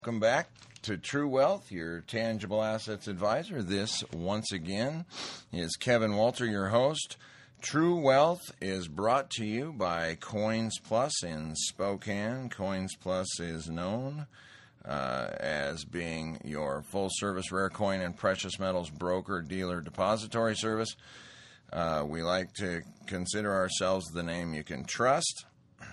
Welcome back to True Wealth, your tangible assets advisor. This, once again, is Kevin Walter, your host. True Wealth is brought to you by Coins Plus in Spokane. Coins Plus is known as being your full-service rare coin and precious metals broker, dealer, depository service. We like to consider ourselves the name you can trust.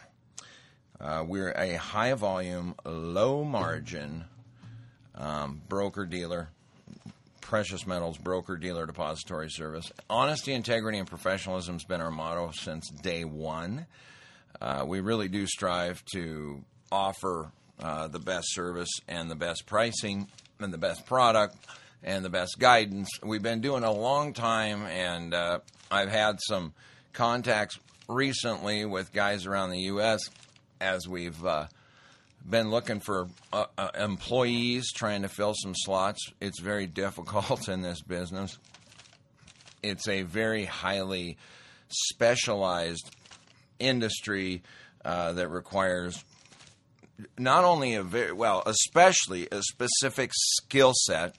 We're a high-volume, low-margin broker-dealer, precious metals broker-dealer depository service. Honesty, integrity, and professionalism has been our motto since day one. We really do strive to offer the best service and the best pricing and the best product and the best guidance. We've been doing it a long time, and I've had some contacts recently with guys around the U.S., as we've been looking for employees, trying to fill some slots. It's very difficult in this business. It's a very highly specialized industry that requires not only especially a specific skill set,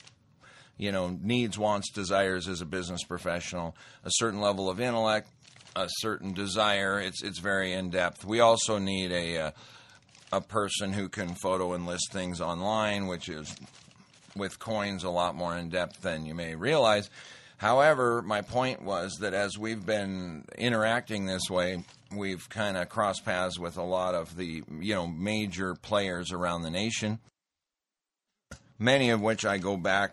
needs, wants, desires as a business professional, a certain level of intellect, a certain desire. It's very in-depth. We also need a person who can photo and list things online, which is, with coins, a lot more in-depth than you may realize. However, my point was that as we've been interacting this way, we've kind of crossed paths with a lot of the major players around the nation, many of which I go back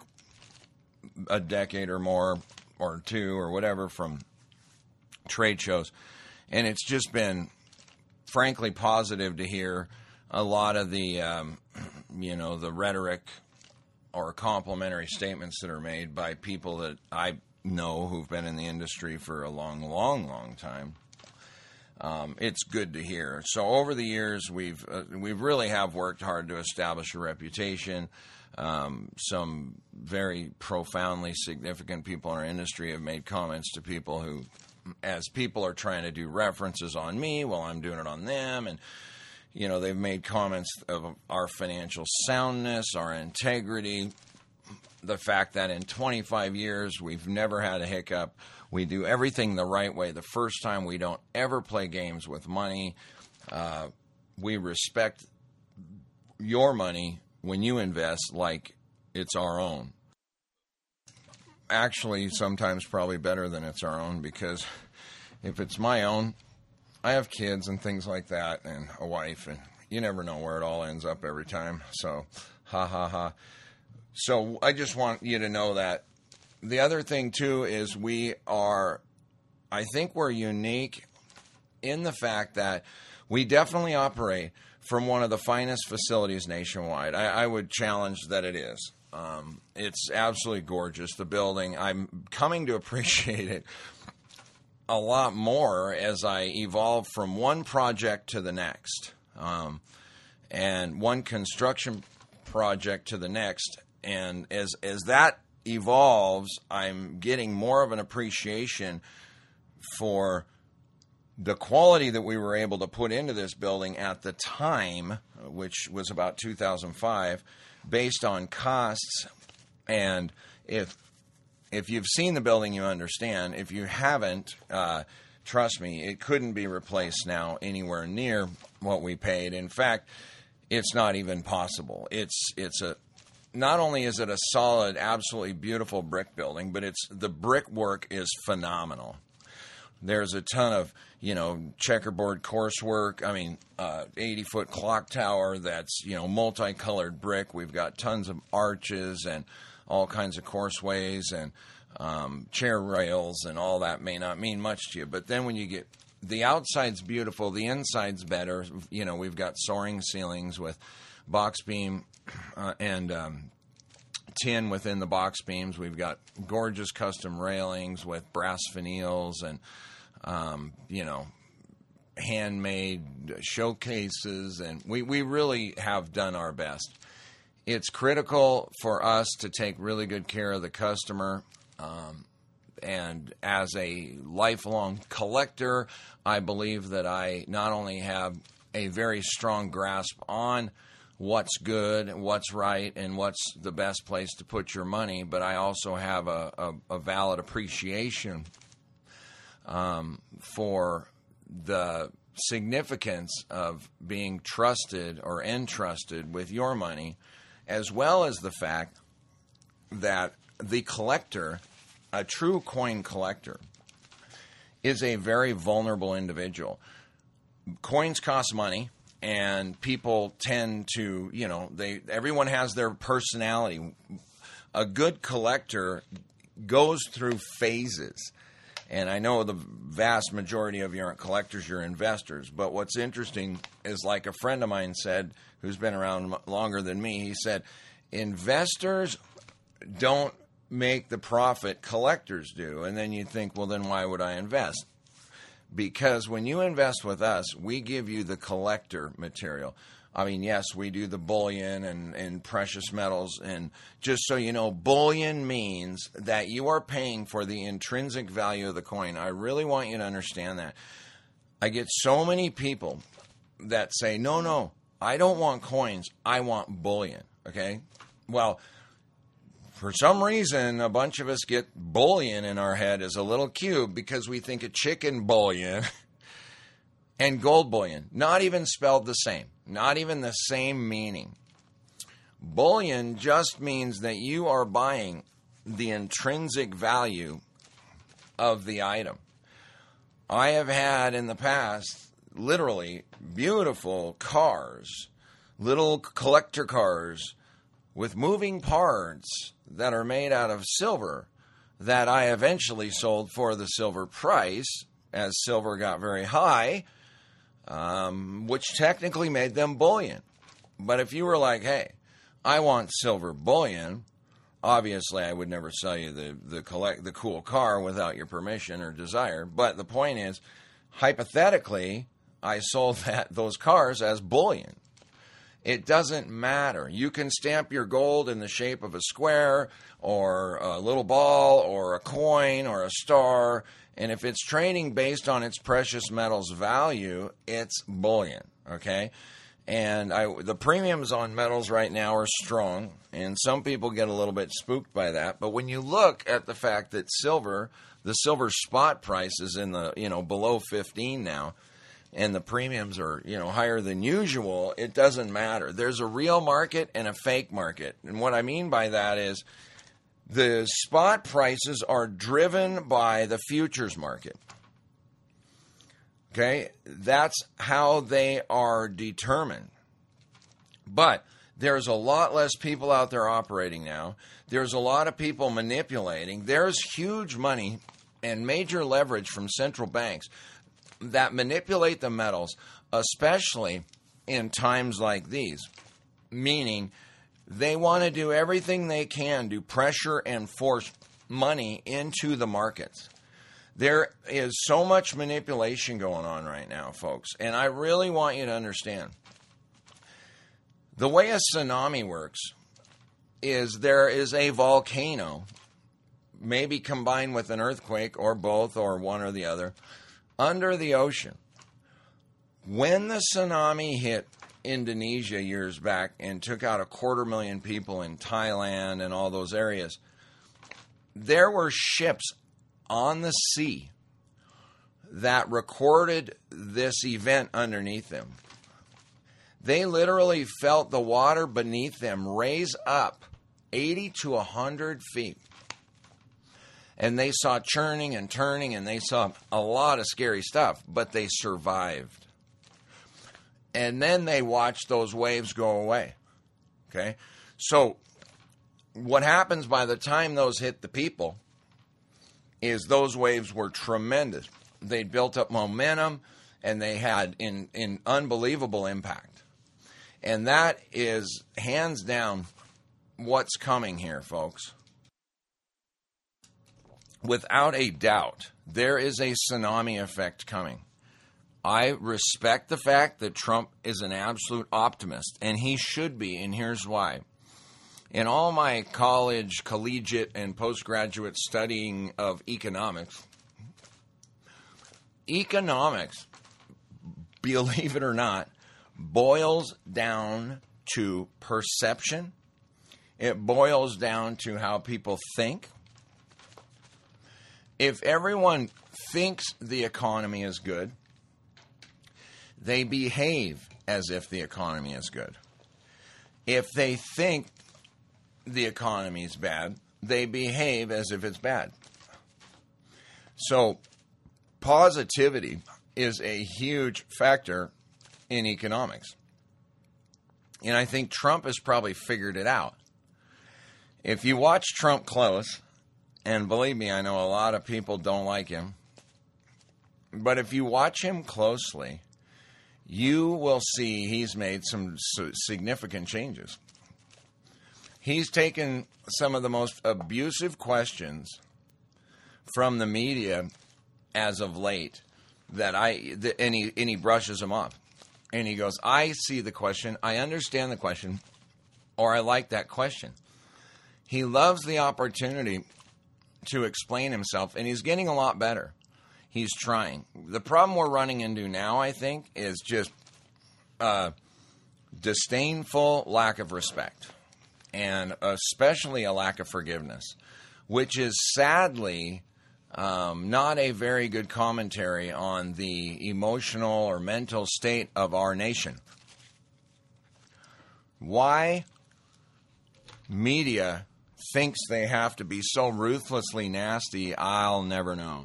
a decade or more, or two, or whatever, from trade shows, and it's just been frankly positive to hear a lot of the the rhetoric or complimentary statements that are made by people that I know who've been in the industry for a long time. It's good to hear. So over the years, we've really have worked hard to establish a reputation. Some very profoundly significant people in our industry have made comments to people who, as people are trying to do references on me, well, I'm doing it on them, and they've made comments of our financial soundness, our integrity, the fact that in 25 years we've never had a hiccup. We do everything the right way the first time. We don't ever play games with money. We respect your money when you invest like it's our own. Actually, sometimes probably better than it's our own, because if it's my own, I have kids and things like that, and a wife, and you never know where it all ends up every time. So, ha ha ha. So I just want you to know that. The other thing too is I think we're unique in the fact that we definitely operate from one of the finest facilities nationwide. I would challenge that it is. It's absolutely gorgeous, the building. I'm coming to appreciate it a lot more as I evolve from one project to the next, and one construction project to the next. And as that evolves, I'm getting more of an appreciation for the quality that we were able to put into this building at the time, which was about 2005, based on costs. And if you've seen the building, you understand. If you haven't, trust me, it couldn't be replaced now anywhere near what we paid. In fact, it's not even possible. Not only is it a solid, absolutely beautiful brick building, but the brickwork is phenomenal. There's a ton of, checkerboard coursework. 80-foot clock tower that's, multicolored brick. We've got tons of arches and all kinds of courseways and chair rails, and all that may not mean much to you. But then when you get, the outside's beautiful, the inside's better. We've got soaring ceilings with box beam and tin within the box beams. We've got gorgeous custom railings with brass finials and, handmade showcases, and we really have done our best. It's critical for us to take really good care of the customer, and as a lifelong collector, I believe that I not only have a very strong grasp on what's good, what's right, and what's the best place to put your money. But I also have a valid appreciation for the significance of being trusted or entrusted with your money, as well as the fact that the collector, a true coin collector, is a very vulnerable individual. Coins cost money, and people tend to, everyone has their personality. A good collector goes through phases. And I know the vast majority of you aren't collectors, you're investors. But what's interesting is, like a friend of mine said, who's been around longer than me, he said, investors don't make the profit, collectors do. And then you think, well, then why would I invest? Because when you invest with us, we give you the collector material. I mean, yes, we do the bullion and precious metals. And just so you know, bullion means that you are paying for the intrinsic value of the coin. I really want you to understand that. I get so many people that say, no, I don't want coins. I want bullion. Okay? Well, for some reason, a bunch of us get bullion in our head as a little cube because we think of chicken bullion and gold bullion. Not even spelled the same. Not even the same meaning. Bullion just means that you are buying the intrinsic value of the item. I have had in the past, literally, beautiful cars, little collector cars with moving parts that are made out of silver that I eventually sold for the silver price as silver got very high, which technically made them bullion. But if you were like, hey, I want silver bullion, obviously I would never sell you the cool car without your permission or desire. But the point is, hypothetically, I sold those cars as bullion. It doesn't matter. You can stamp your gold in the shape of a square or a little ball or a coin or a star, and if it's trading based on its precious metals value, it's bullion, okay? And the premiums on metals right now are strong, and some people get a little bit spooked by that. But when you look at the fact that the silver spot price is in the, below 15 now, and the premiums are, higher than usual, it doesn't matter. There's a real market and a fake market. And what I mean by that is the spot prices are driven by the futures market. Okay? That's how they are determined. But there's a lot less people out there operating now. There's a lot of people manipulating. There's huge money and major leverage from central banks that manipulate the metals, especially in times like these, meaning they want to do everything they can to pressure and force money into the markets. There is so much manipulation going on right now, folks, and I really want you to understand. The way a tsunami works is there is a volcano, maybe combined with an earthquake or both or one or the other, under the ocean. When the tsunami hit Indonesia years back and took out 250,000 people in Thailand and all those areas, there were ships on the sea that recorded this event underneath them. They literally felt the water beneath them raise up 80 to 100 feet. And they saw churning and turning, and they saw a lot of scary stuff, but they survived. And then they watched those waves go away. Okay? So what happens by the time those hit the people is those waves were tremendous. They built up momentum, and they had an unbelievable impact. And that is, hands down, what's coming here, folks. Without a doubt, there is a tsunami effect coming. I respect the fact that Trump is an absolute optimist, and he should be, and here's why. In all my collegiate, and postgraduate studying of economics, believe it or not, boils down to perception. It boils down to how people think. If everyone thinks the economy is good, they behave as if the economy is good. If they think the economy is bad, they behave as if it's bad. So positivity is a huge factor in economics. And I think Trump has probably figured it out. If you watch Trump close, and believe me, I know a lot of people don't like him, but if you watch him closely, you will see he's made some significant changes. He's taken some of the most abusive questions from the media as of late and he brushes them off. And he goes, I see the question, I understand the question, or I like that question. He loves the opportunity to explain himself, and he's getting a lot better. He's trying. The problem we're running into now, I think, is just disdainful lack of respect, and especially a lack of forgiveness, which is sadly not a very good commentary on the emotional or mental state of our nation. Why media thinks they have to be so ruthlessly nasty, I'll never know.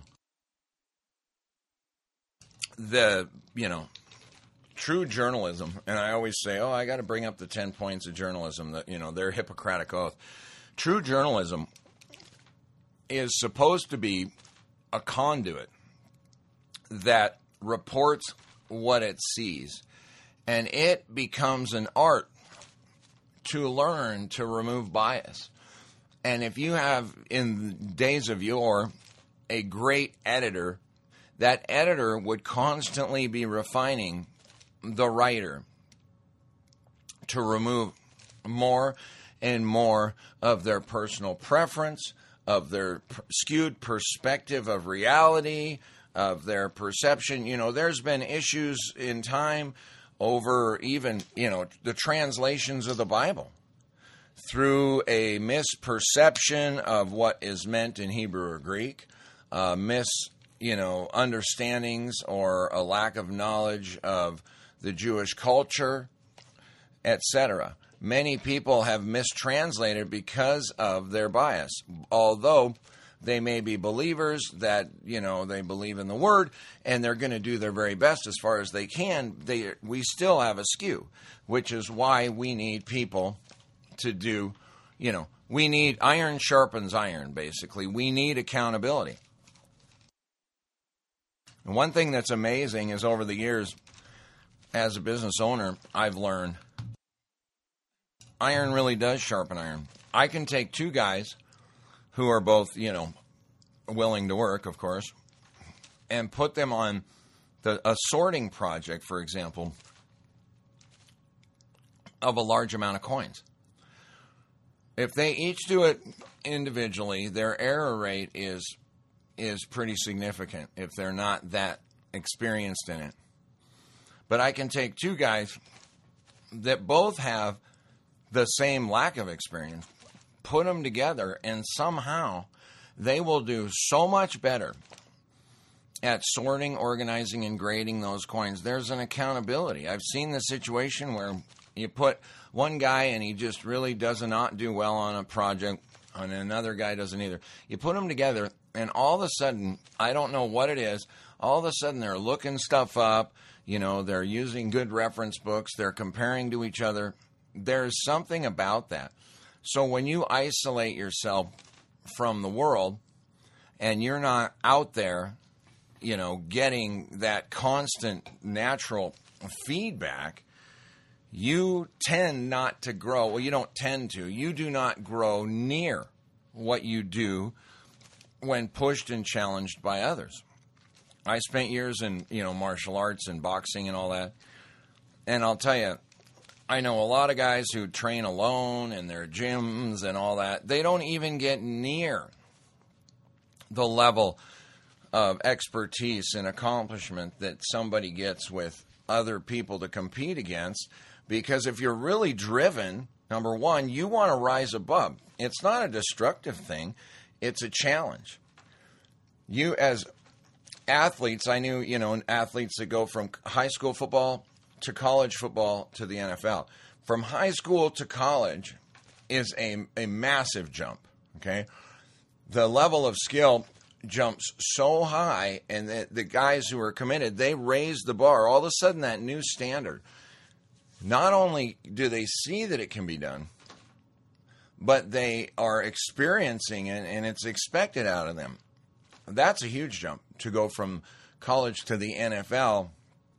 True journalism, and I always say, I got to bring up the 10 points of journalism, that, their Hippocratic oath. True journalism is supposed to be a conduit that reports what it sees, and it becomes an art to learn to remove bias. And if you have, in days of yore, a great editor, that editor would constantly be refining the writer to remove more and more of their personal preference, of their skewed perspective of reality, of their perception. There's been issues in time over even, the translations of the Bible through a misperception of what is meant in Hebrew or Greek, understandings or a lack of knowledge of the Jewish culture, etc. Many people have mistranslated because of their bias. Although they may be believers that, they believe in the Word and they're going to do their very best as far as they can, we still have a skew, which is why we need people to do, we need iron sharpens iron, basically. We need accountability. And one thing that's amazing is over the years, as a business owner, I've learned iron really does sharpen iron. I can take two guys who are both, willing to work, of course, and put them on a sorting project, for example, of a large amount of coins. If they each do it individually, their error rate is pretty significant if they're not that experienced in it. But I can take two guys that both have the same lack of experience, put them together, and somehow they will do so much better at sorting, organizing, and grading those coins. There's an accountability. I've seen the situation where you put one guy and he just really does not do well on a project, and another guy doesn't either. You put them together, and all of a sudden, I don't know what it is, all of a sudden they're looking stuff up, they're using good reference books, they're comparing to each other. There's something about that. So when you isolate yourself from the world and you're not out there, getting that constant natural feedback, you tend not to grow. Well, you don't tend to. You do not grow near what you do when pushed and challenged by others. I spent years in, martial arts and boxing and all that. And I'll tell you, I know a lot of guys who train alone in their gyms and all that. They don't even get near the level of expertise and accomplishment that somebody gets with other people to compete against, Because if you're really driven, number one, you want to rise above. It's not a destructive thing. It's a challenge. You as athletes, I knew, athletes that go from high school football to college football to the NFL. From high school to college is a massive jump, okay? The level of skill jumps so high, and the guys who are committed, they raise the bar. All of a sudden, that new standard, not only do they see that it can be done, but they are experiencing it, and it's expected out of them. That's a huge jump. To go from college to the NFL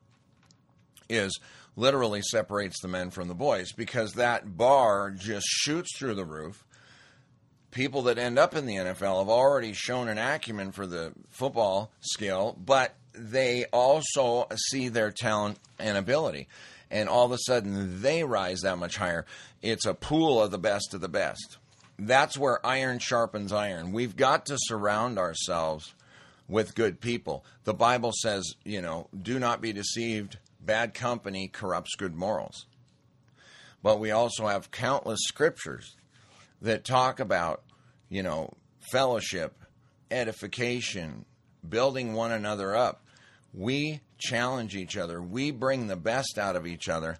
is literally separates the men from the boys, because that bar just shoots through the roof. People that end up in the NFL have already shown an acumen for the football skill, but they also see their talent and ability. And all of a sudden, they rise that much higher. It's a pool of the best of the best. That's where iron sharpens iron. We've got to surround ourselves with good people. The Bible says, do not be deceived. Bad company corrupts good morals. But we also have countless scriptures that talk about, fellowship, edification, building one another up. We challenge each other. We bring the best out of each other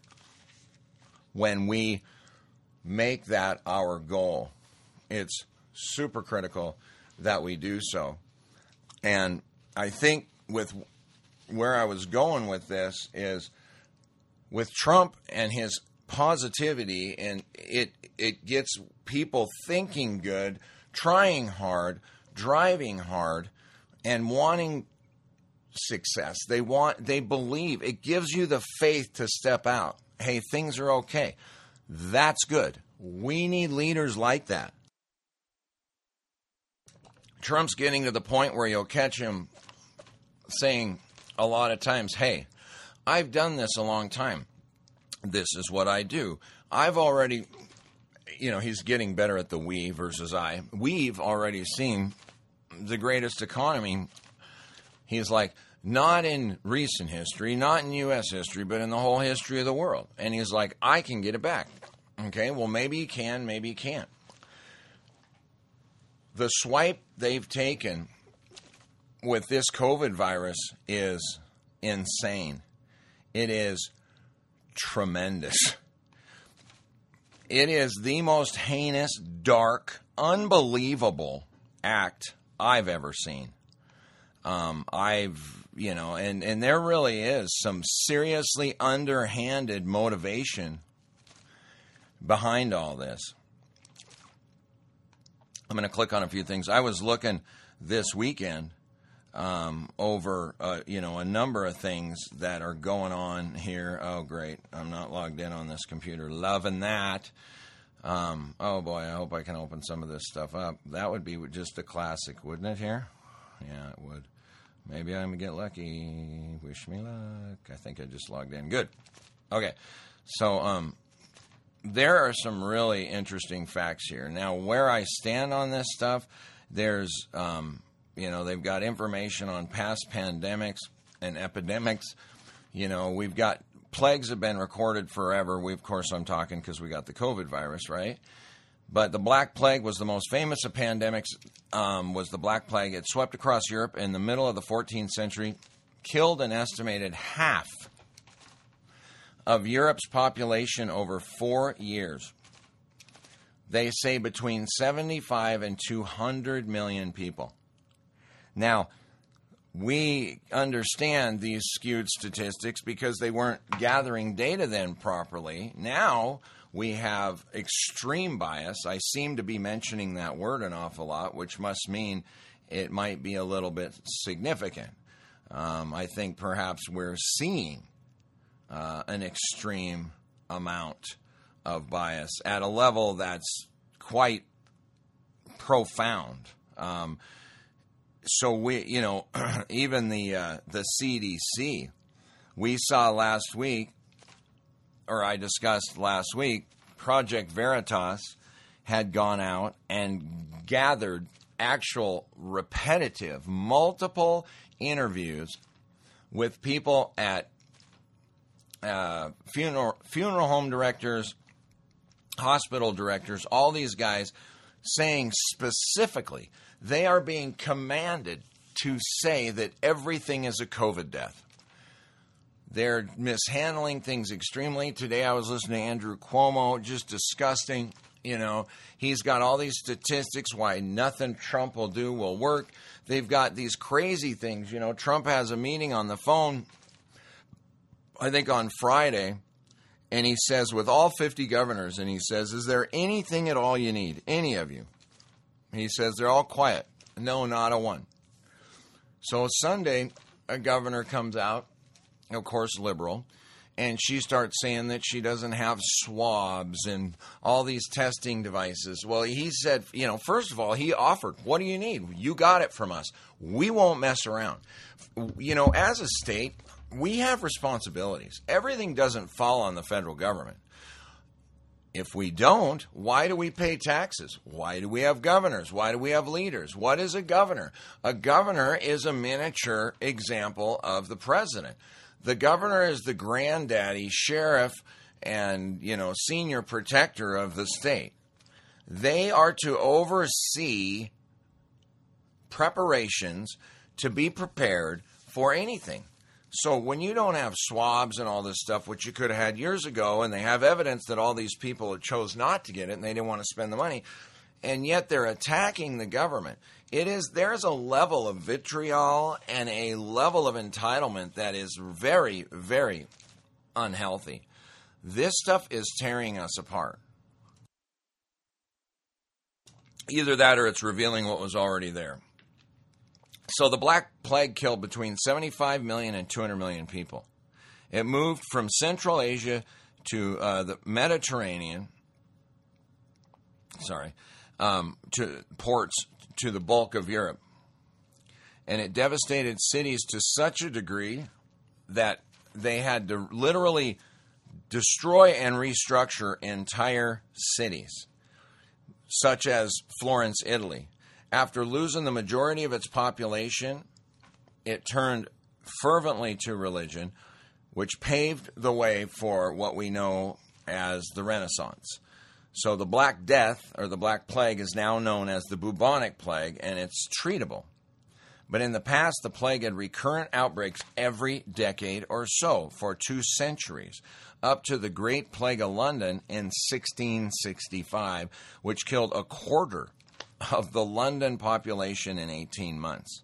when we make that our goal. It's super critical that we do so. And I think with where I was going with this is with Trump and his positivity, and it gets people thinking good, trying hard, driving hard, and wanting success. They believe. It gives you the faith to step out. Hey, things are okay. That's good. We need leaders like that. Trump's getting to the point where you'll catch him saying a lot of times, hey, I've done this a long time. This is what I do. I've already, he's getting better at the we versus I. We've already seen the greatest economy. He's like, not in recent history, not in U.S. history, but in the whole history of the world. And he's like, I can get it back. Okay, well, maybe he can, maybe he can't. The swipe they've taken with this COVID virus is insane. It is tremendous. It is the most heinous, dark, unbelievable act I've ever seen. And there really is some seriously underhanded motivation behind all this. I'm going to click on a few things. I was looking this weekend over, a number of things that are going on here. Oh, great. I'm not logged in on this computer. Loving that. Oh, boy, I hope I can open some of this stuff up. That would be just a classic, wouldn't it, here? Yeah, it would. Maybe I'm going to get lucky. Wish me luck. I think I just logged in. Good. Okay. So, there are some really interesting facts here. Now, where I stand on this stuff, there's, they've got information on past pandemics and epidemics. We've got plagues have been recorded forever. Of course, I'm talking because we got the COVID virus, right? But the Black Plague was the most famous of pandemics, was the Black Plague. It swept across Europe in the middle of the 14th century, killed an estimated half of Europe's population over 4 years. They say between 75 and 200 million people. Now, we understand these skewed statistics because they weren't gathering data then properly. Now we have extreme bias. I seem to be mentioning that word an awful lot, which must mean it might be a little bit significant. I think perhaps we're seeing an extreme amount of bias at a level that's quite profound. So we, even the CDC, we saw last week, or I discussed last week, Project Veritas had gone out and gathered actual repetitive, multiple interviews with people at funeral home directors, hospital directors, all these guys saying specifically they are being commanded to say that everything is a COVID death. They're mishandling things extremely. Today I was listening to Andrew Cuomo, just disgusting. You know, he's got all these statistics why nothing Trump will do will work. They've got these crazy things. You know, Trump has a meeting on the phone, I think on Friday, and he says with all 50 governors, and he says, is there anything at all you need? Any of you? He says they're all quiet. No, not a one. So Sunday, a governor comes out, of course, liberal, and she starts saying that she doesn't have swabs and all these testing devices. Well, he said, you know, first of all, he offered, what do you need? You got it from us. We won't mess around. You know, as a state, we have responsibilities. Everything doesn't fall on the federal government. If we don't, why do we pay taxes? Why do we have governors? Why do we have leaders? What is a governor? A governor is a miniature example of the president. The governor is the granddaddy, sheriff, and, you know, senior protector of the state. They are to oversee preparations to be prepared for anything. So when you don't have swabs and all this stuff, which you could have had years ago, and they have evidence that all these people chose not to get it and they didn't want to spend the money, and yet they're attacking the government. There's a level of vitriol and a level of entitlement that is very, very unhealthy. This stuff is tearing us apart. Either that or it's revealing what was already there. So the Black Plague killed between 75 million and 200 million people. It moved from Central Asia to the Mediterranean, to ports to the bulk of Europe. And it devastated cities to such a degree that they had to literally destroy and restructure entire cities, such as Florence, Italy. After losing the majority of its population, it turned fervently to religion, which paved the way for what we know as the Renaissance. So the Black Death, or the Black Plague, is now known as the bubonic plague, and it's treatable. But in the past, the plague had recurrent outbreaks every decade or so for 2 centuries, up to the Great Plague of London in 1665, which killed a quarter of the London population in 18 months.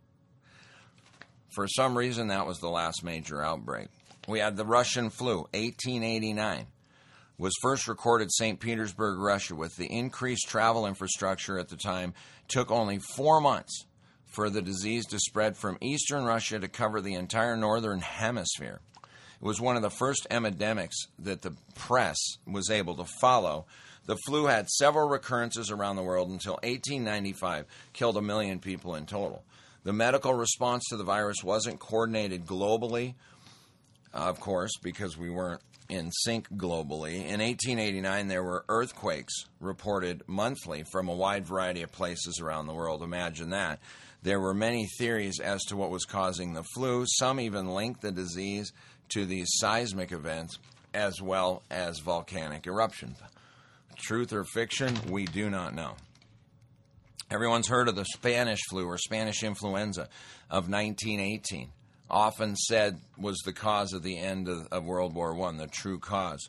For some reason, that was the last major outbreak. We had the Russian flu, 1889. Was first recorded St. Petersburg, Russia. With the increased travel infrastructure at the time, took only 4 months for the disease to spread from eastern Russia to cover the entire northern hemisphere. It was one of the first epidemics that the press was able to follow. The flu had several recurrences around the world until 1895, killed 1 million people in total. The medical response to the virus wasn't coordinated globally, of course, because we weren't in sync globally. In 1889, there were earthquakes reported monthly from a wide variety of places around the world. Imagine that. There were many theories as to what was causing the flu. Some even linked the disease to these seismic events as well as volcanic eruptions. Truth or fiction, we do not know. Everyone's heard of the Spanish flu or Spanish influenza of 1918. Often said was the cause of the end of World War I, the true cause.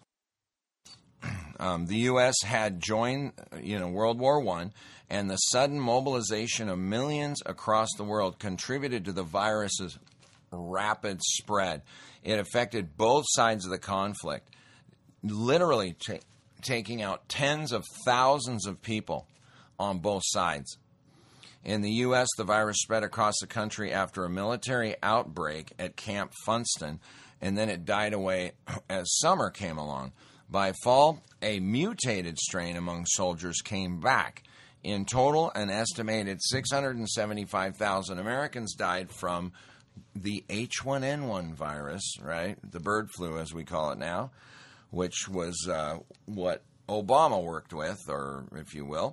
The U.S. had joined, World War I, and the sudden mobilization of millions across the world contributed to the virus's rapid spread. It affected both sides of the conflict, literally taking out tens of thousands of people on both sides. In the U.S., the virus spread across the country after a military outbreak at Camp Funston, and then it died away as summer came along. By fall, a mutated strain among soldiers came back. In total, an estimated 675,000 Americans died from the H1N1 virus, right? The bird flu, as we call it now, which was what Obama worked with, or if you will,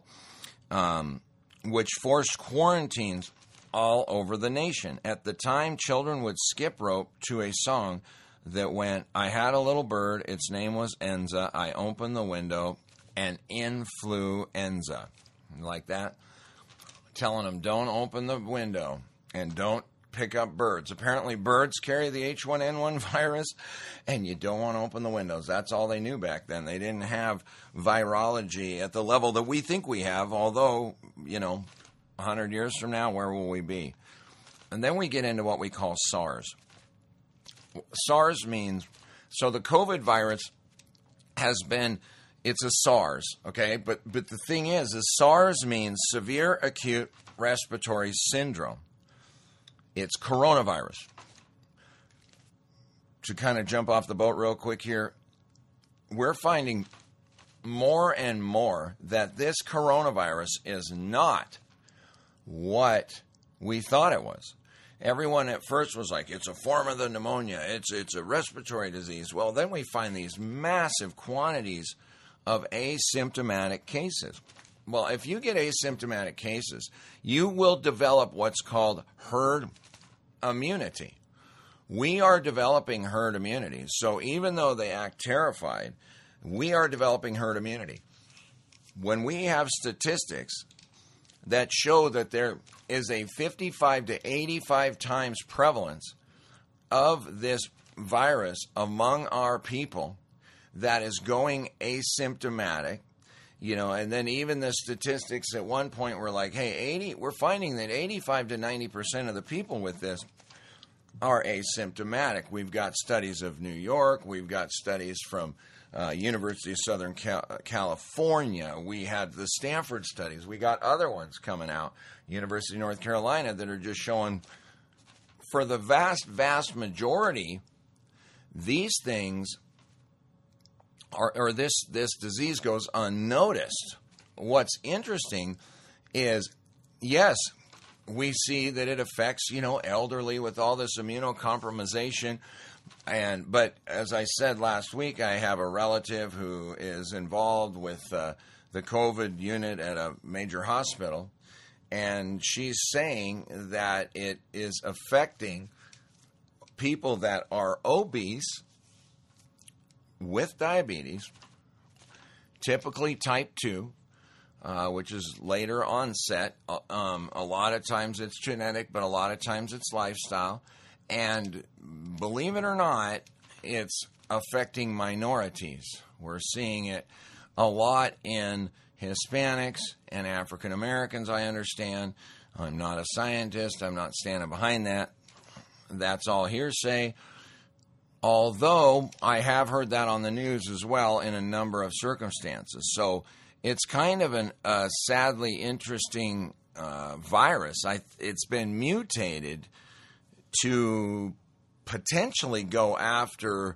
which forced quarantines all over the nation. At the time, children would skip rope to a song that went, I had a little bird, its name was Enza, I opened the window, and in flew Enza. Like that. Telling them, don't open the window and don't pick up birds. Apparently birds carry the H1N1 virus, and you don't want to open the windows. That's all they knew back then. They didn't have virology at the level that we think we have, although, 100 years from now, where will we be? And then we get into what we call SARS. SARS means, so the COVID virus has been, it's a SARS, okay? But the thing is SARS means severe acute respiratory syndrome. It's coronavirus. To kind of jump off the boat real quick here, we're finding more and more that this coronavirus is not what we thought it was. Everyone at first was like, it's a form of the pneumonia, it's a respiratory disease. Well, then we find these massive quantities of asymptomatic cases. Well, if you get asymptomatic cases, you will develop what's called herd immunity. We are developing herd immunity. So even though they act terrified, we are developing herd immunity. When we have statistics that show that there is a 55 to 85 times prevalence of this virus among our people that is going asymptomatic, and then even the statistics at one point were like, hey, we're finding that 85 to 90% of the people with this are asymptomatic. We've got studies of New York. We've got studies from University of Southern California. We had the Stanford studies. We got other ones coming out, University of North Carolina, that are just showing for the vast, vast majority, these things or this disease goes unnoticed. What's interesting is, yes, we see that it affects, elderly with all this immunocompromisation. But as I said last week, I have a relative who is involved with the COVID unit at a major hospital, and she's saying that it is affecting people that are obese with diabetes, typically type 2, which is later onset. A lot of times it's genetic, but a lot of times it's lifestyle. And believe it or not, it's affecting minorities. We're seeing it a lot in Hispanics and African Americans, I understand. I'm not a scientist. I'm not standing behind that. That's all hearsay. Although I have heard that on the news as well in a number of circumstances. So it's kind of a sadly interesting virus. It's been mutated to potentially go after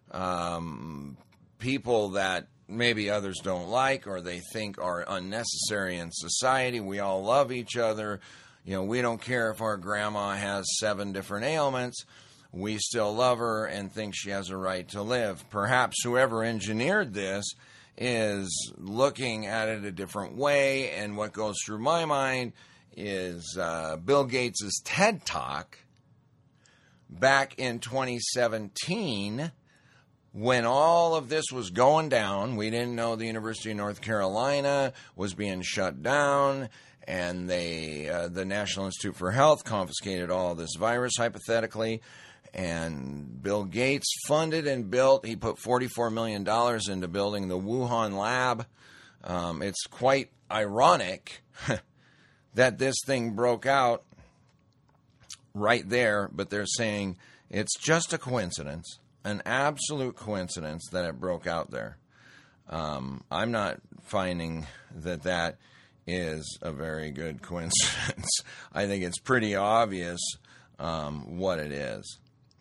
people that maybe others don't like or they think are unnecessary in society. We all love each other. We don't care if our grandma has 7 different ailments. We still love her and think she has a right to live. Perhaps whoever engineered this is looking at it a different way, and what goes through my mind is Bill Gates' TED Talk back in 2017 when all of this was going down. We didn't know the University of North Carolina was being shut down, and the National Institute for Health confiscated all of this virus, hypothetically. And Bill Gates funded and built, he put $44 million into building the Wuhan lab. It's quite ironic that this thing broke out right there, but they're saying it's just a coincidence, an absolute coincidence that it broke out there. I'm not finding that is a very good coincidence. I think it's pretty obvious what it is.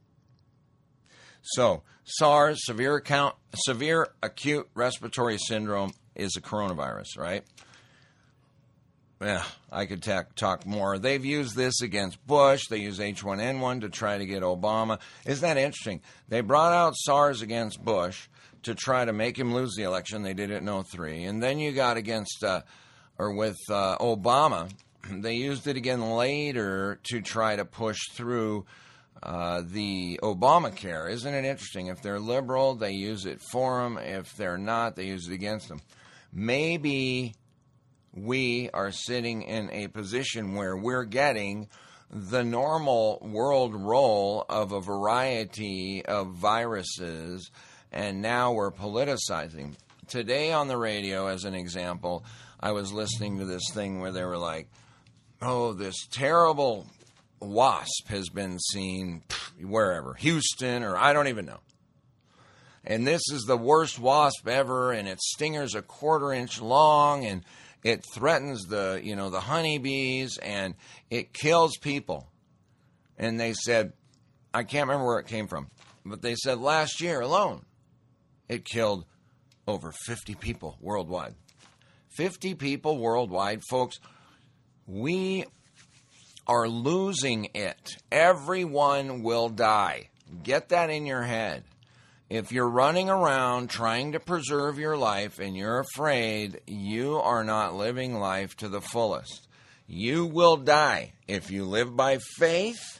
So, SARS, severe acute respiratory syndrome, is a coronavirus, right? Yeah, I could talk more. They've used this against Bush. They use H1N1 to try to get Obama. Isn't that interesting? They brought out SARS against Bush to try to make him lose the election. They did it in 2003. And then you got with Obama. They used it again later to try to push through the Obamacare. Isn't it interesting? If they're liberal, they use it for them. If they're not, they use it against them. Maybe we are sitting in a position where we're getting the normal world roll of a variety of viruses, and now we're politicizing. Today on the radio, as an example, I was listening to this thing where they were like, oh, this terrible wasp has been seen wherever, Houston, or I don't even know. And this is the worst wasp ever, and its stinger's a 1/4 inch long, and it threatens the honeybees, and it kills people. And they said, I can't remember where it came from, but they said last year alone, it killed over 50 people worldwide. 50 people worldwide, folks. We are losing it. Everyone will die. Get that in your head. If you're running around trying to preserve your life and you're afraid, you are not living life to the fullest. You will die. If you live by faith,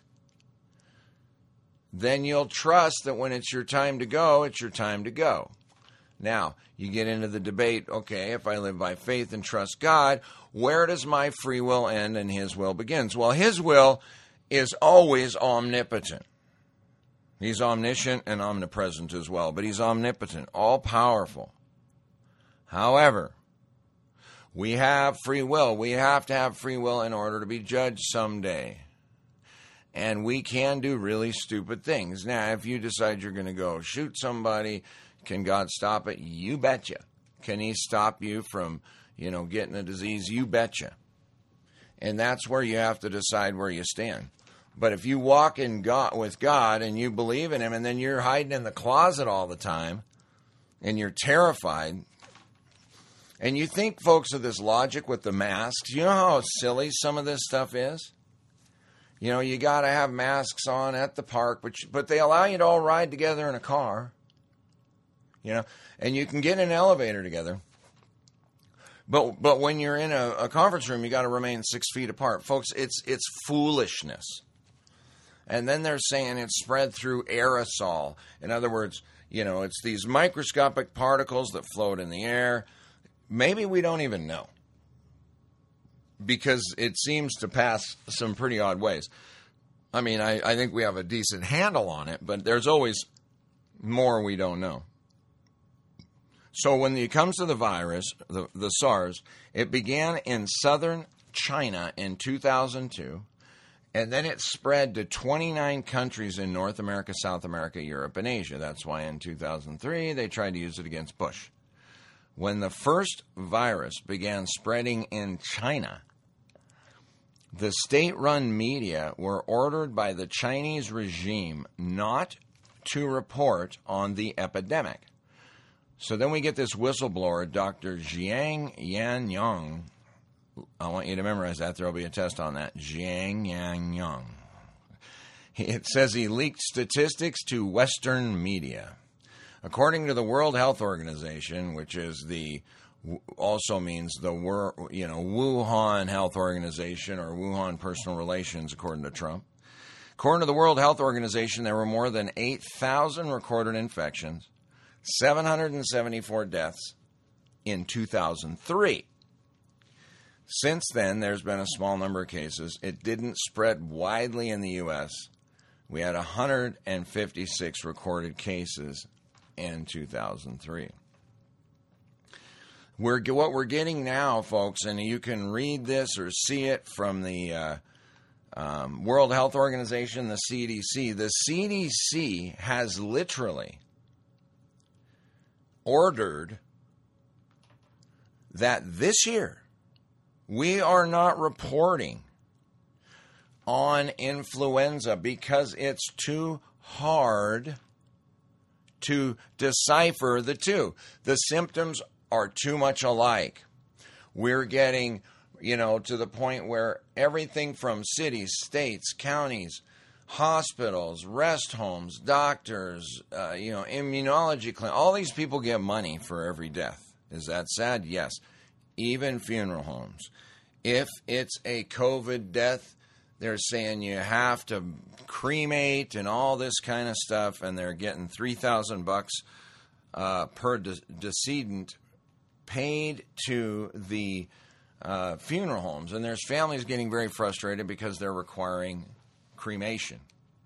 then you'll trust that when it's your time to go, it's your time to go. Now, you get into the debate, okay, if I live by faith and trust God, where does my free will end and His will begins? Well, His will is always omnipotent. He's omniscient and omnipresent as well, but He's omnipotent, all-powerful. However, we have free will. We have to have free will in order to be judged someday. And we can do really stupid things. Now, if you decide you're going to go shoot somebody, can God stop it? You betcha. Can He stop you from, getting a disease? You betcha. And that's where you have to decide where you stand. But if you walk in God with God and you believe in Him, and then you're hiding in the closet all the time, and you're terrified, and you think, folks, of this logic with the masks, you know how silly some of this stuff is? You got to have masks on at the park, but they allow you to all ride together in a car. And you can get in an elevator together. But when you're in a conference room, you got to remain 6 feet apart. Folks, it's foolishness. And then they're saying it's spread through aerosol. In other words, it's these microscopic particles that float in the air. Maybe we don't even know, because it seems to pass some pretty odd ways. I mean, I think we have a decent handle on it, but there's always more we don't know. So when it comes to the virus, the SARS, it began in southern China in 2002, and then it spread to 29 countries in North America, South America, Europe, and Asia. That's why in 2003 they tried to use it against Bush. When the first virus began spreading in China, the state-run media were ordered by the Chinese regime not to report on the epidemic. So then we get this whistleblower, Dr. Jiang Yanyang. I want you to memorize that. There will be a test on that. Jiang Yanyang. It says he leaked statistics to Western media. According to the World Health Organization, which is also means the Wuhan Health Organization, or Wuhan Personal Relations, according to Trump. According to the World Health Organization, there were more than 8,000 recorded infections, 774 deaths in 2003. Since then, there's been a small number of cases. It didn't spread widely in the U.S. We had 156 recorded cases in 2003. What we're getting now, folks, and you can read this or see it from the World Health Organization, the CDC. The CDC has literally ordered that this year we are not reporting on influenza because it's too hard to decipher the two. The symptoms are too much alike. We're getting, to the point where everything from cities, states, counties, hospitals, rest homes, doctors, immunology clinics, all these people get money for every death. Is that sad? Yes. Even funeral homes. If it's a COVID death, They're saying you have to cremate and all this kind of stuff, and they're getting $3,000 per decedent paid to the funeral homes. And there's families getting very frustrated because they're requiring cremation.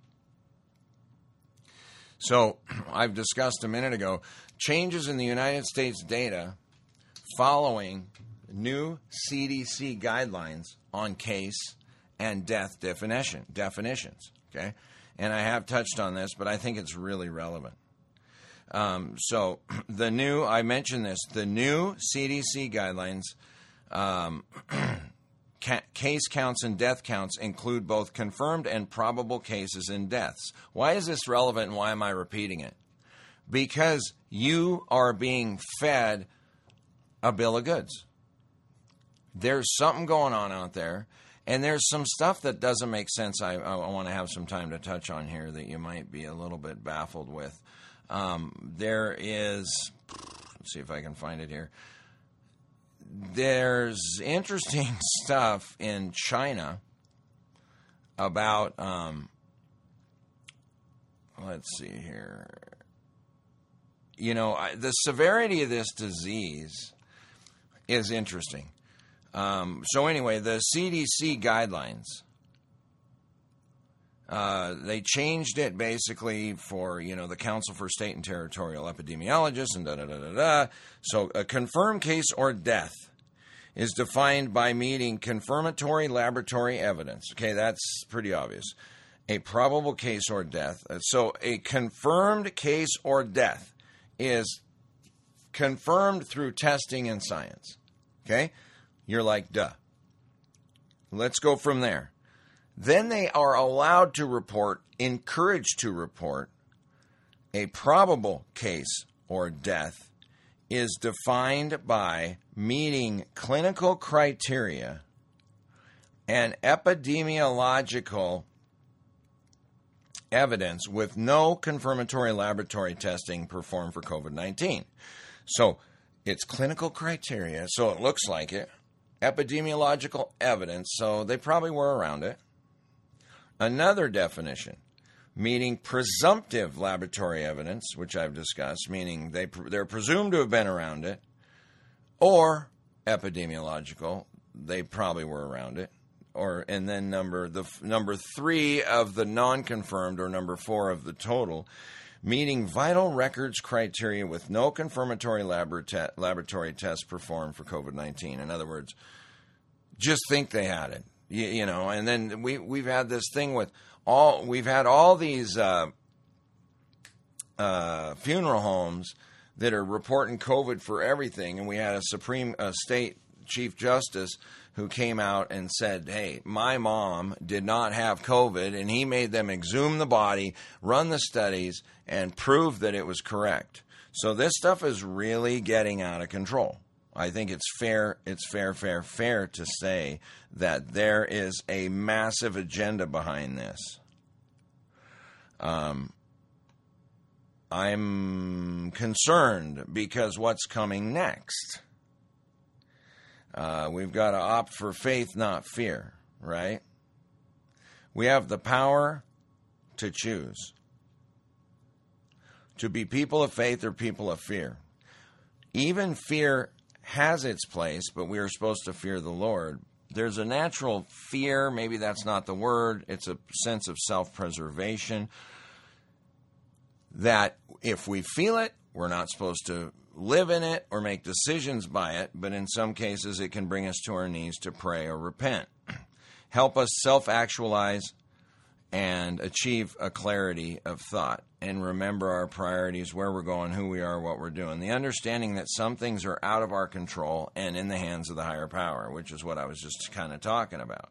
So I've discussed a minute ago changes in the United States data following new CDC guidelines on case and death definitions. Okay, and I have touched on this, but I think it's really relevant. So I mentioned this, the new CDC guidelines, case counts and death counts include both confirmed and probable cases and deaths. Why is this relevant, and why am I repeating it? Because you are being fed a bill of goods. There's something going on out there, and there's some stuff that doesn't make sense. I want to have some time to touch on here that you might be a little bit baffled with. There is, let's see if I can find it here. There's interesting stuff in China about, let's see here. You know, the severity of this disease is interesting. So anyway, the CDC guidelines, they changed it basically for, the Council for State and Territorial Epidemiologists and da-da-da-da-da. So a confirmed case or death is defined by meeting confirmatory laboratory evidence. Okay, that's pretty obvious. A probable case or death. So a confirmed case or death is confirmed through testing and science. Okay? You're like, duh. Let's go from there. Then they are allowed to report, encouraged to report, a probable case or death is defined by meeting clinical criteria and epidemiological evidence with no confirmatory laboratory testing performed for COVID-19. So it's clinical criteria, so it looks like it. Epidemiological evidence, so they probably were around it. Another definition, meaning presumptive laboratory evidence, which I've discussed, meaning they're presumed to have been around it, or epidemiological, they probably were around it. And then number 3 of the non-confirmed, or number 4 of the total, meeting vital records criteria with no confirmatory laboratory tests performed for COVID-19. In other words, just think they had it, And then we've had this thing with we've had all these funeral homes that are reporting COVID for everything, and we had a state chief justice who came out and said, hey, my mom did not have COVID, and he made them exhume the body, run the studies, and prove that it was correct. So this stuff is really getting out of control. I think it's fair to say that there is a massive agenda behind this. I'm concerned because what's coming next? We've got to opt for faith, not fear, right? We have the power to choose. To be people of faith or people of fear. Even fear has its place, but we are supposed to fear the Lord. There's a natural fear, maybe that's not the word, it's a sense of self-preservation, that if we feel it, we're not supposed to live in it or make decisions by it, but in some cases it can bring us to our knees to pray or repent. Help us self-actualize and achieve a clarity of thought and remember our priorities, where we're going, who we are, what we're doing. The understanding that some things are out of our control and in the hands of the higher power, which is what I was just kind of talking about.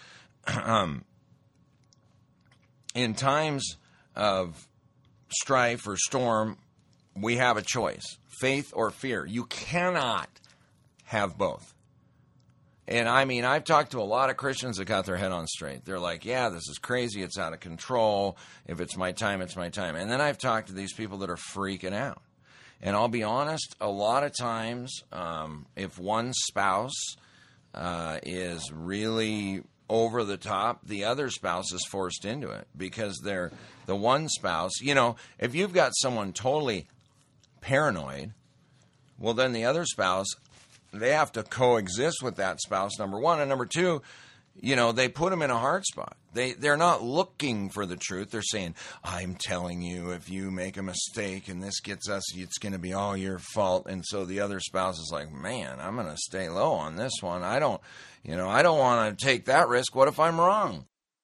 In times of strife or storm, we have a choice, faith or fear. You cannot have both. And I mean, I've talked to a lot of Christians that got their head on straight. They're like, yeah, this is crazy. It's out of control. If it's my time, it's my time. And then I've talked to these people that are freaking out. And I'll be honest, a lot of times, if one spouse is really over the top, the other spouse is forced into it because they're the one spouse. You know, if you've got someone totally paranoid, well, then the other spouse, they have to coexist with that spouse, number one. And number two, you know, they put them in a hard spot. They're not looking for the truth. They're saying, I'm telling you, if you make a mistake and this gets us, it's going to be all your fault. And so the other spouse is like, man, I'm going to stay low on this one. I don't want to take that risk. What if I'm wrong?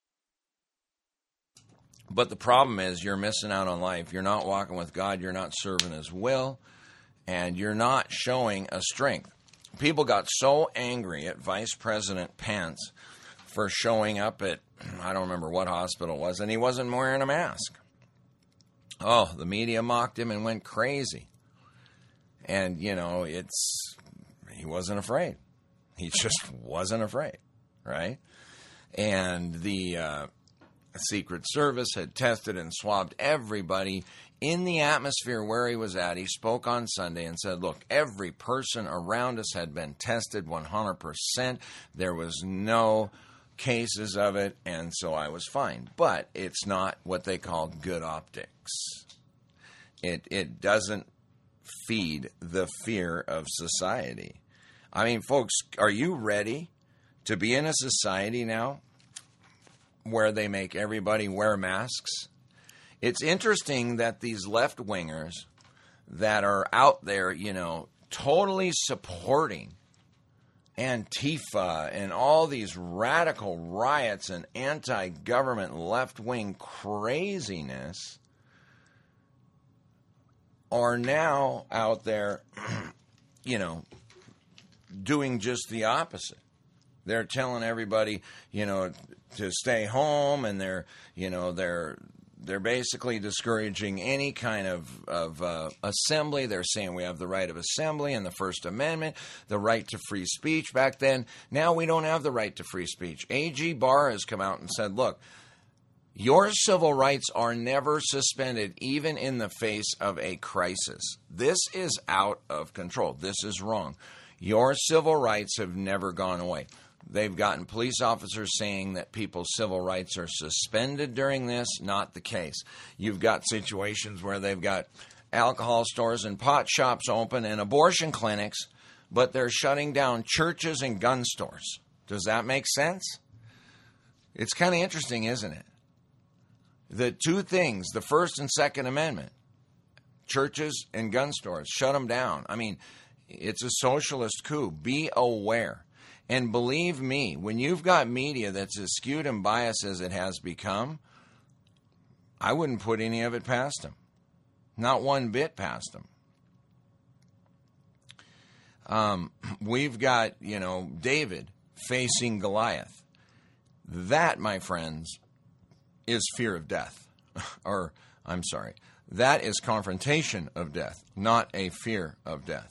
But the problem is you're missing out on life. You're not walking with God. You're not serving His will. And you're not showing a strength. People got so angry at Vice President Pence for showing up at, I don't remember what hospital it was, and he wasn't wearing a mask. Oh, the media mocked him and went crazy. And, you know, he wasn't afraid. He just wasn't afraid, right? And the Secret Service had tested and swabbed everybody in the atmosphere where he was at. He spoke on Sunday and said, look, every person around us had been tested 100%. There was no cases of it, and so I was fine. But it's not what they call good optics. It doesn't feed the fear of society. I mean, folks, are you ready to be in a society now where they make everybody wear masks? It's interesting that these left-wingers that are out there, you know, totally supporting Antifa and all these radical riots and anti-government left-wing craziness are now out there, you know, doing just the opposite. They're telling everybody, you know, to stay home, and they're basically discouraging any kind of assembly. They're saying we have the right of assembly and the First Amendment, the right to free speech back then. Now we don't have the right to free speech. A.G. Barr has come out and said, look, your civil rights are never suspended, even in the face of a crisis. This is out of control. This is wrong. Your civil rights have never gone away. They've gotten police officers saying that people's civil rights are suspended during this. Not the case. You've got situations where they've got alcohol stores and pot shops open and abortion clinics, but they're shutting down churches and gun stores. Does that make sense? It's kind of interesting, isn't it? The two things, the First and Second Amendment, churches and gun stores, shut them down. I mean, it's a socialist coup. Be aware. And believe me, when you've got media that's as skewed and biased as it has become, I wouldn't put any of it past them. Not one bit past them. We've got, you know, David facing Goliath. That, my friends, is fear of death. Or, I'm sorry, that is confrontation of death, not a fear of death.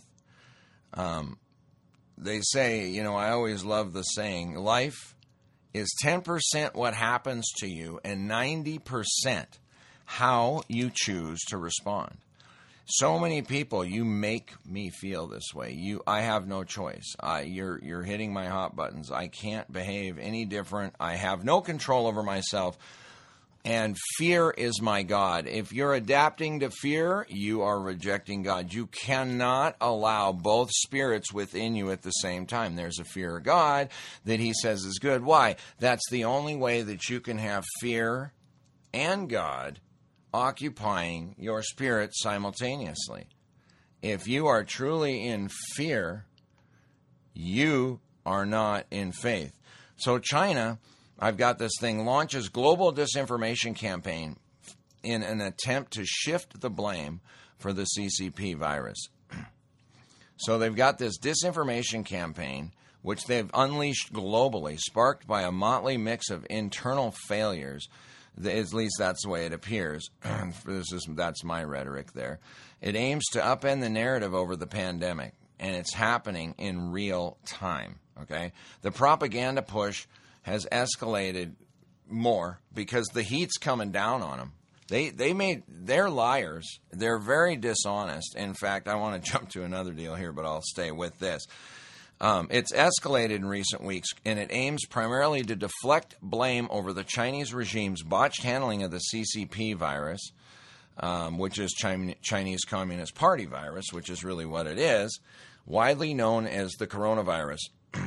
They say, you know, I always love the saying, life is 10% what happens to you and 90% how you choose to respond. So many people, you make me feel this way. I have no choice. You're hitting my hot buttons. I can't behave any different. I have no control over myself. And fear is my God. If you're adapting to fear, you are rejecting God. You cannot allow both spirits within you at the same time. There's a fear of God that He says is good. Why? That's the only way that you can have fear and God occupying your spirit simultaneously. If you are truly in fear, you are not in faith. So China, I've got this thing, launches global disinformation campaign in an attempt to shift the blame for the CCP virus. So they've got this disinformation campaign, which they've unleashed globally, sparked by a motley mix of internal failures. At least that's the way it appears. That's my rhetoric there. It aims to upend the narrative over the pandemic, and it's happening in real time. Okay, the propaganda push has escalated more because the heat's coming down on them. They're liars. They're very dishonest. In fact, I want to jump to another deal here, but I'll stay with this. It's escalated in recent weeks, and it aims primarily to deflect blame over the Chinese regime's botched handling of the CCP virus, which is Chinese Communist Party virus, which is really what it is, widely known as the coronavirus.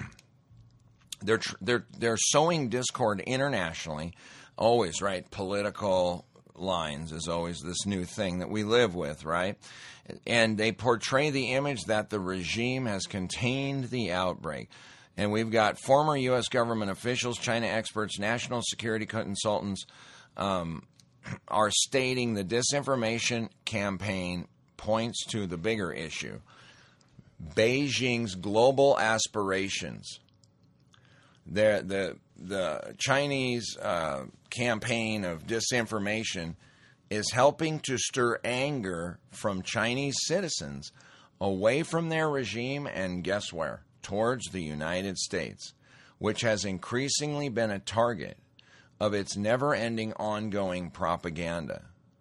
They're sowing discord internationally, always, right? Political lines is always this new thing that we live with, right? And they portray the image that the regime has contained the outbreak. And we've got former U.S. government officials, China experts, national security consultants are stating the disinformation campaign points to the bigger issue. Beijing's global aspirations. The Chinese campaign of disinformation is helping to stir anger from Chinese citizens away from their regime and guess where? Towards the United States, which has increasingly been a target of its never-ending ongoing propaganda.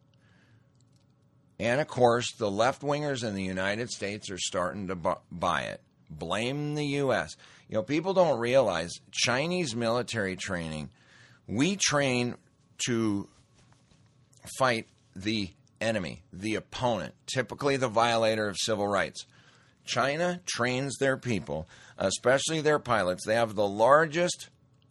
And of course, the left-wingers in the United States are starting to buy it. Blame the U.S. You know, people don't realize Chinese military training, we train to fight the enemy, the opponent, typically the violator of civil rights. China trains their people, especially their pilots. They have the largest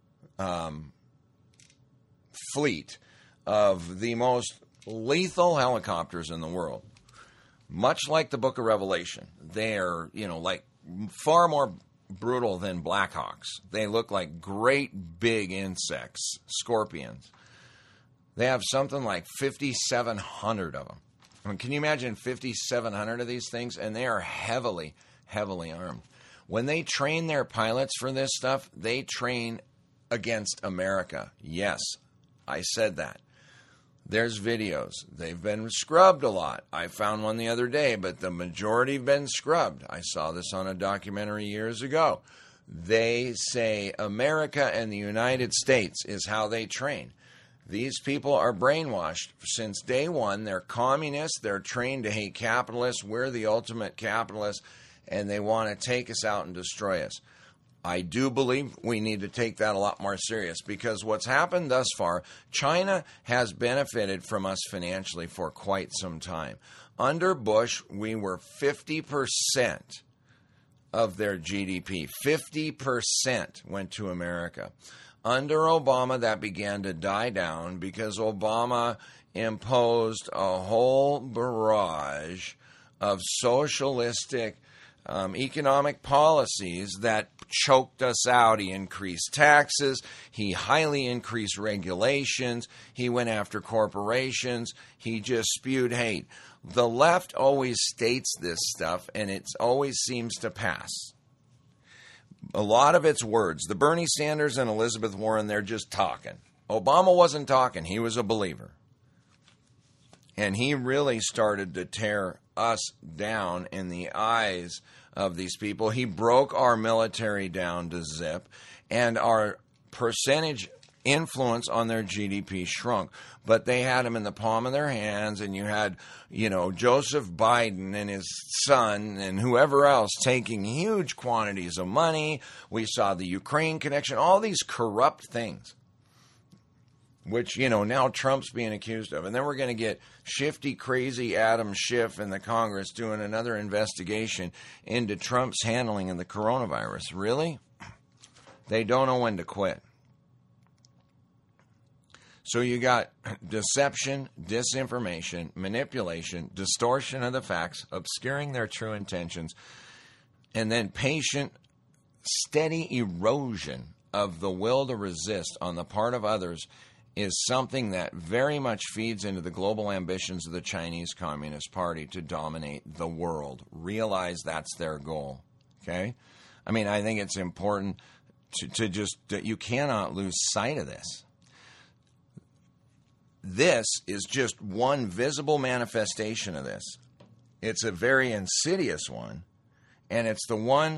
fleet of the most lethal helicopters in the world. Much like the Book of Revelation, they're, like far more brutal than Blackhawks. They look like great big insects, scorpions. They have something like 5,700 of them. I mean, can you imagine 5,700 of these things? And they are heavily, heavily armed. When they train their pilots for this stuff, they train against America. Yes, I said that. There's videos. They've been scrubbed a lot. I found one the other day, but the majority have been scrubbed. I saw this on a documentary years ago. They say America and the United States is how they train. These people are brainwashed since day one. They're communists. They're trained to hate capitalists. We're the ultimate capitalists, and they want to take us out and destroy us. I do believe we need to take that a lot more serious because what's happened thus far, China has benefited from us financially for quite some time. Under Bush, we were 50% of their GDP. 50% went to America. Under Obama, that began to die down because Obama imposed a whole barrage of socialistic economic policies that choked us out. He increased taxes. He highly increased regulations. He went after corporations. He just spewed hate. The left always states this stuff, and it always seems to pass. A lot of it's words. The Bernie Sanders and Elizabeth Warren, they're just talking. Obama wasn't talking. He was a believer. And he really started to tear us down in the eyes of these people. He broke our military down to zip, and our percentage influence on their GDP shrunk. But they had him in the palm of their hands, and you had, Joseph Biden and his son and whoever else taking huge quantities of money. We saw the Ukraine connection, all these corrupt things, which, now Trump's being accused of. And then we're going to get shifty, crazy Adam Schiff in the Congress doing another investigation into Trump's handling of the coronavirus. Really? They don't know when to quit. So you got deception, disinformation, manipulation, distortion of the facts, obscuring their true intentions, and then patient, steady erosion of the will to resist on the part of others is something that very much feeds into the global ambitions of the Chinese Communist Party to dominate the world. Realize that's their goal, okay? I mean, I think it's important to just, you cannot lose sight of this. This is just one visible manifestation of this. It's a very insidious one, and it's the one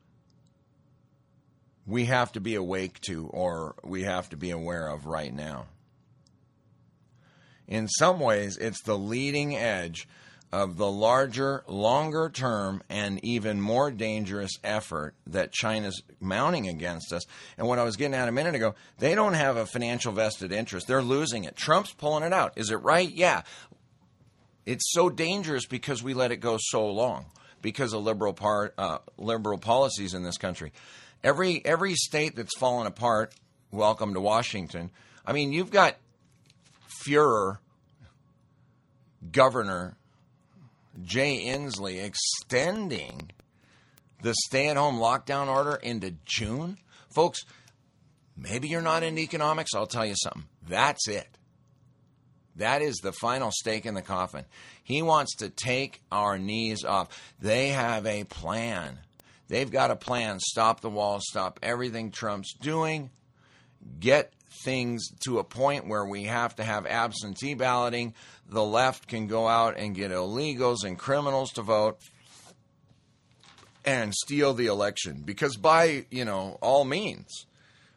we have to be awake to or we have to be aware of right now. In some ways, it's the leading edge of the larger, longer-term, and even more dangerous effort that China's mounting against us. And what I was getting at a minute ago, they don't have a financial vested interest. They're losing it. Trump's pulling it out. Is it right? Yeah. It's so dangerous because we let it go so long, because of liberal policies in this country. Every state that's fallen apart, welcome to Washington. I mean, you've got Führer, Governor Jay Inslee extending the stay-at-home lockdown order into June. Folks, maybe you're not into economics. I'll tell you something. That's it. That is the final stake in the coffin. He wants to take our knees off. They have a plan. They've got a plan. Stop the wall. Stop everything Trump's doing. Get things to a point where we have to have absentee balloting. The left can go out and get illegals and criminals to vote and steal the election. Because by, all means,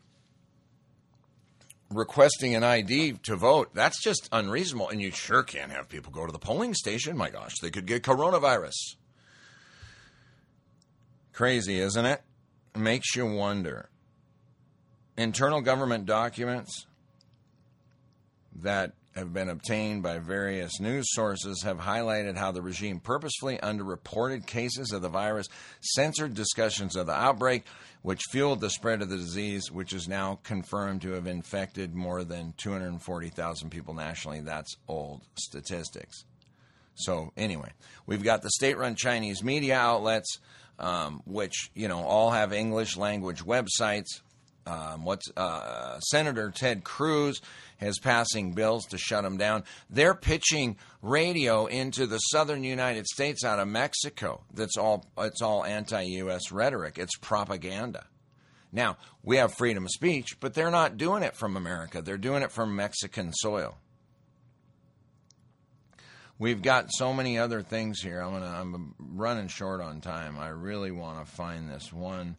requesting an ID to vote, that's just unreasonable. And you sure can't have people go to the polling station. My gosh, they could get coronavirus. Crazy, isn't it? Makes you wonder. Internal government documents that have been obtained by various news sources have highlighted how the regime purposefully underreported cases of the virus, censored discussions of the outbreak, which fueled the spread of the disease, which is now confirmed to have infected more than 240,000 people nationally. That's old statistics. So anyway, we've got the state-run Chinese media outlets, which, all have English language websites. Senator Ted Cruz is passing bills to shut them down. They're pitching radio into the southern United States out of Mexico. It's all anti-U.S. rhetoric. It's propaganda. Now, we have freedom of speech, but they're not doing it from America. They're doing it from Mexican soil. We've got so many other things here. I'm running short on time. I really want to find this one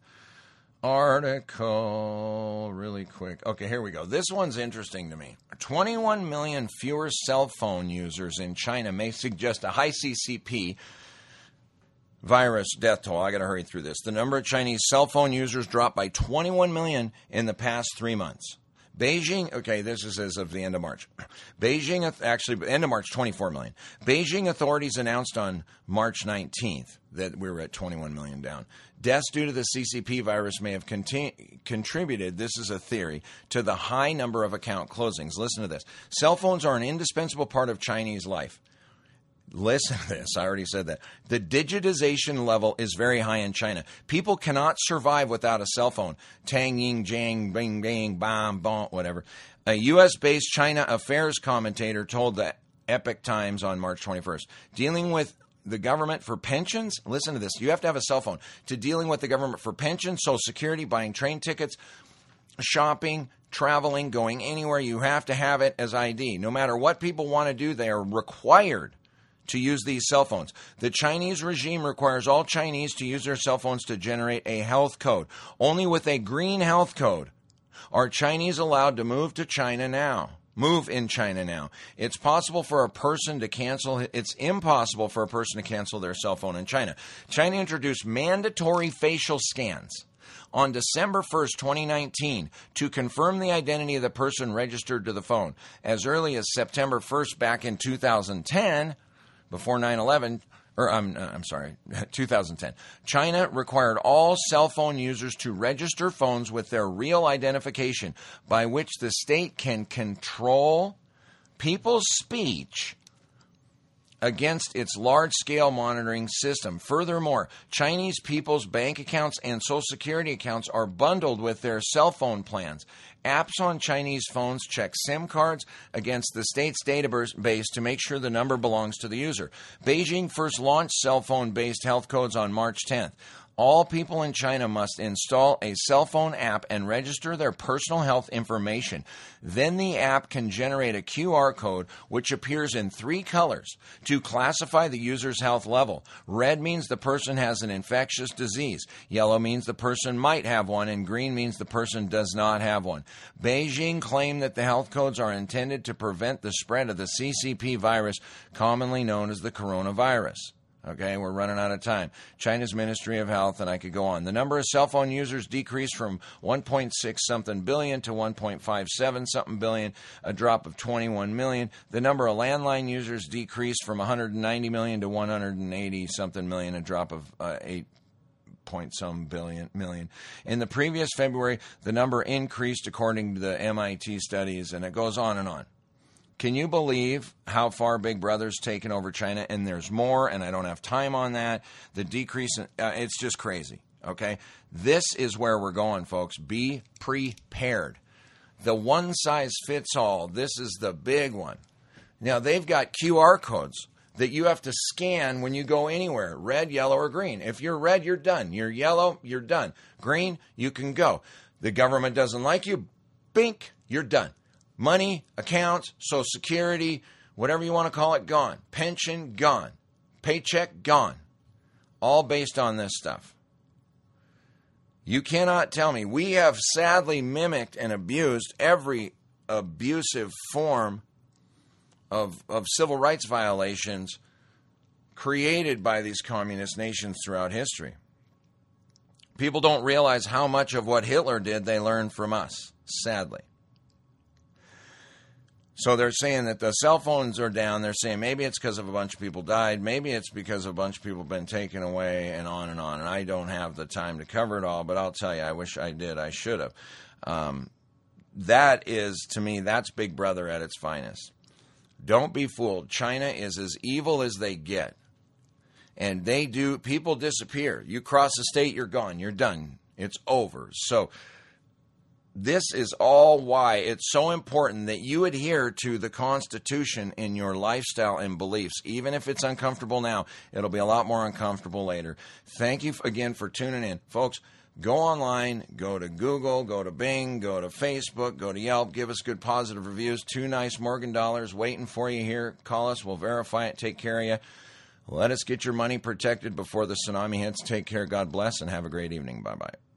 article really quick. Okay, here we go. This one's interesting to me. 21 million fewer cell phone users in China may suggest a high CCP virus death toll. I got to hurry through this. The number of Chinese cell phone users dropped by 21 million in the past 3 months. Beijing, okay, this is as of the end of March. End of March, 24 million. Beijing authorities announced on March 19th that we were at 21 million down. Deaths due to the CCP virus may have contributed, this is a theory, to the high number of account closings. Listen to this. Cell phones are an indispensable part of Chinese life. Listen to this. I already said that. The digitization level is very high in China. People cannot survive without a cell phone. Tang, ying, jang, bing, bang, bam, bon, whatever. A U.S.-based China affairs commentator told the Epoch Times on March 21st, dealing with the government for pensions, listen to this, you have to have a cell phone, to dealing with the government for pensions, Social Security, buying train tickets, shopping, traveling, going anywhere, you have to have it as ID. No matter what people want to do, they are required to use these cell phones. The Chinese regime requires all Chinese to use their cell phones to generate a health code. Only with a green health code are Chinese allowed to move in China now. It's impossible for a person to cancel their cell phone in China. China introduced mandatory facial scans on December 1st, 2019, to confirm the identity of the person registered to the phone. As early as September 1st back in 2010, before 9/11, 2010, China required all cell phone users to register phones with their real identification, by which the state can control people's speech against its large-scale monitoring system. Furthermore, Chinese people's bank accounts and Social Security accounts are bundled with their cell phone plans. Apps on Chinese phones check SIM cards against the state's database to make sure the number belongs to the user. Beijing first launched cell phone-based health codes on March 10th. All people in China must install a cell phone app and register their personal health information. Then the app can generate a QR code which appears in 3 colors to classify the user's health level. Red means the person has an infectious disease. Yellow means the person might have one, and green means the person does not have one. Beijing claimed that the health codes are intended to prevent the spread of the CCP virus, commonly known as the coronavirus. Okay, we're running out of time. China's Ministry of Health, and I could go on. The number of cell phone users decreased from 1.6 something billion to 1.57 something billion, a drop of 21 million. The number of landline users decreased from 190 million to 180 something million, a drop of 8 point some million. In the previous February, the number increased according to the MIT studies, and it goes on and on. Can you believe how far Big Brother's taken over China? And there's more, and I don't have time on that. The decrease, it's just crazy, okay? This is where we're going, folks. Be prepared. The one-size-fits-all, this is the big one. Now, they've got QR codes that you have to scan when you go anywhere, red, yellow, or green. If you're red, you're done. You're yellow, you're done. Green, you can go. The government doesn't like you, bink, you're done. Money, accounts, Social Security, whatever you want to call it, gone. Pension, gone. Paycheck, gone. All based on this stuff. You cannot tell me. We have sadly mimicked and abused every abusive form of civil rights violations created by these communist nations throughout history. People don't realize how much of what Hitler did they learned from us, sadly. So they're saying that the cell phones are down. They're saying maybe it's because of a bunch of people died. Maybe it's because a bunch of people have been taken away, and on and on. And I don't have the time to cover it all, but I'll tell you, I wish I did. I should have. That is, to me, that's Big Brother at its finest. Don't be fooled. China is as evil as they get. And people disappear. You cross the state, you're gone. You're done. It's over. So this is all why it's so important that you adhere to the Constitution in your lifestyle and beliefs. Even if it's uncomfortable now, it'll be a lot more uncomfortable later. Thank you again for tuning in. Folks, go online, go to Google, go to Bing, go to Facebook, go to Yelp, give us good positive reviews. 2 nice Morgan dollars waiting for you here. Call us, we'll verify it, take care of you. Let us get your money protected before the tsunami hits. Take care, God bless, and have a great evening. Bye-bye.